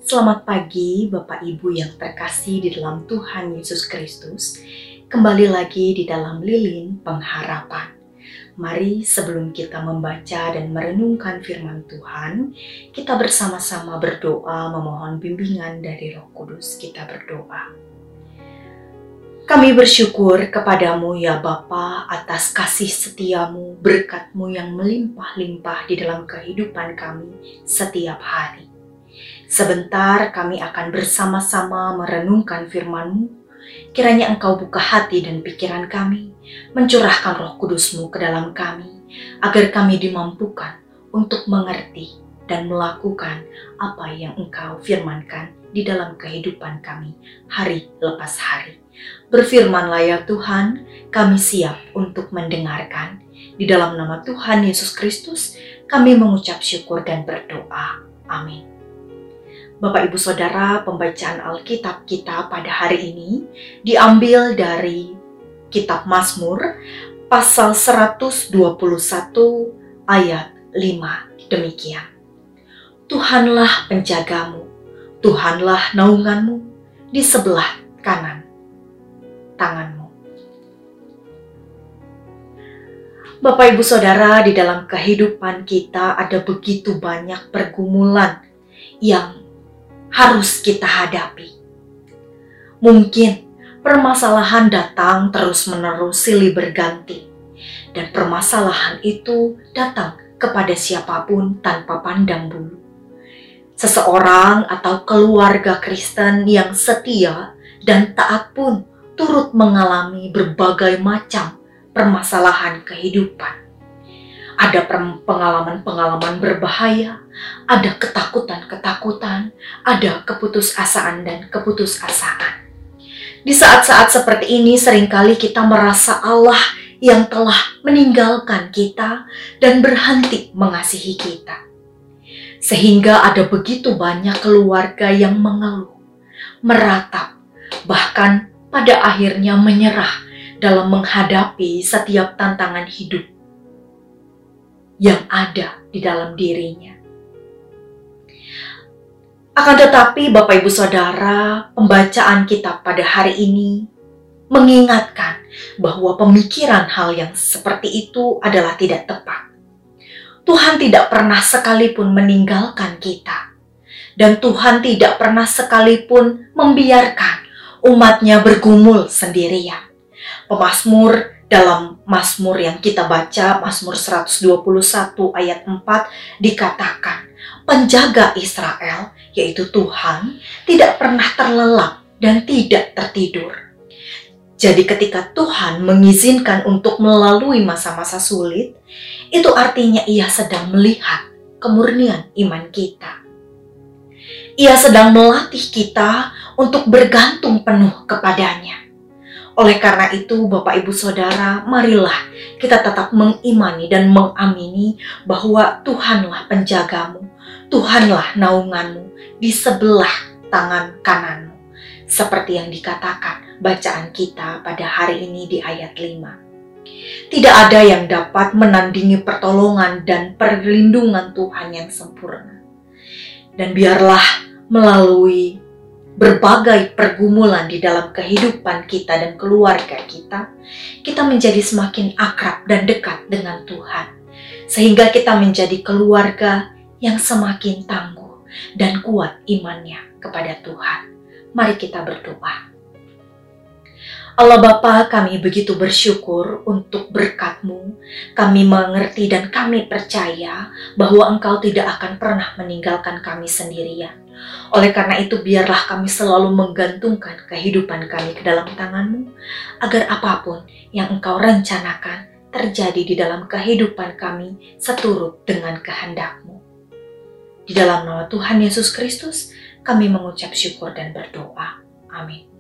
Selamat pagi Bapak Ibu yang terkasih di dalam Tuhan Yesus Kristus. Kembali lagi di dalam Lilin Pengharapan. Mari sebelum kita membaca dan merenungkan firman Tuhan, kita bersama-sama berdoa memohon bimbingan dari Roh Kudus. Kita berdoa. Kami bersyukur kepadamu ya Bapa atas kasih setiamu, berkat-mu yang melimpah-limpah di dalam kehidupan kami setiap hari. Sebentar kami akan bersama-sama merenungkan firman-Mu. Kiranya Engkau buka hati dan pikiran kami, mencurahkan Roh Kudus-Mu ke dalam kami, agar kami dimampukan untuk mengerti dan melakukan apa yang Engkau firmankan di dalam kehidupan kami hari lepas hari. Berfirmanlah ya Tuhan, kami siap untuk mendengarkan. Di dalam nama Tuhan Yesus Kristus, kami mengucap syukur dan berdoa. Amin. Bapak Ibu Saudara, pembacaan Alkitab kita pada hari ini diambil dari Kitab Mazmur pasal 121 ayat 5. Demikian. Tuhanlah penjagamu, Tuhanlah naunganmu di sebelah kanan tanganmu. Bapak Ibu Saudara, di dalam kehidupan kita ada begitu banyak pergumulan yang harus kita hadapi. Mungkin permasalahan datang terus-menerus silih berganti, dan permasalahan itu datang kepada siapapun tanpa pandang bulu. Seseorang atau keluarga Kristen yang setia dan taat pun turut mengalami berbagai macam permasalahan kehidupan. Ada pengalaman-pengalaman berbahaya, ada ketakutan-ketakutan, ada keputusasaan dan keputusasaan. Di saat-saat seperti ini seringkali kita merasa Allah yang telah meninggalkan kita dan berhenti mengasihi kita. Sehingga ada begitu banyak keluarga yang mengeluh, meratap, bahkan pada akhirnya menyerah dalam menghadapi setiap tantangan hidup yang ada di dalam dirinya. Akan tetapi Bapak Ibu Saudara, pembacaan kita pada hari ini mengingatkan bahwa pemikiran hal yang seperti itu adalah tidak tepat. Tuhan tidak pernah sekalipun meninggalkan kita, dan Tuhan tidak pernah sekalipun membiarkan umatnya bergumul sendirian. Pemazmur dalam Mazmur yang kita baca, Mazmur 121 ayat 4 dikatakan, penjaga Israel, yaitu Tuhan, tidak pernah terlelap dan tidak tertidur. Jadi ketika Tuhan mengizinkan untuk melalui masa-masa sulit, itu artinya Ia sedang melihat kemurnian iman kita. Ia sedang melatih kita untuk bergantung penuh kepadanya. Oleh karena itu, Bapak Ibu Saudara, marilah kita tetap mengimani dan mengamini bahwa Tuhanlah penjagamu, Tuhanlah naunganmu di sebelah tangan kananmu. Seperti yang dikatakan bacaan kita pada hari ini di ayat 5. Tidak ada yang dapat menandingi pertolongan dan perlindungan Tuhan yang sempurna. Dan biarlah melalui berbagai pergumulan di dalam kehidupan kita dan keluarga kita, kita menjadi semakin akrab dan dekat dengan Tuhan. Sehingga kita menjadi keluarga yang semakin tangguh dan kuat imannya kepada Tuhan. Mari kita berdoa. Allah Bapa, kami begitu bersyukur untuk berkat-Mu. Kami mengerti dan kami percaya bahwa Engkau tidak akan pernah meninggalkan kami sendirian. Oleh karena itu, biarlah kami selalu menggantungkan kehidupan kami ke dalam tangan-Mu, agar apapun yang Engkau rencanakan terjadi di dalam kehidupan kami seturut dengan kehendak-Mu. Di dalam nama Tuhan Yesus Kristus, kami mengucap syukur dan berdoa. Amin.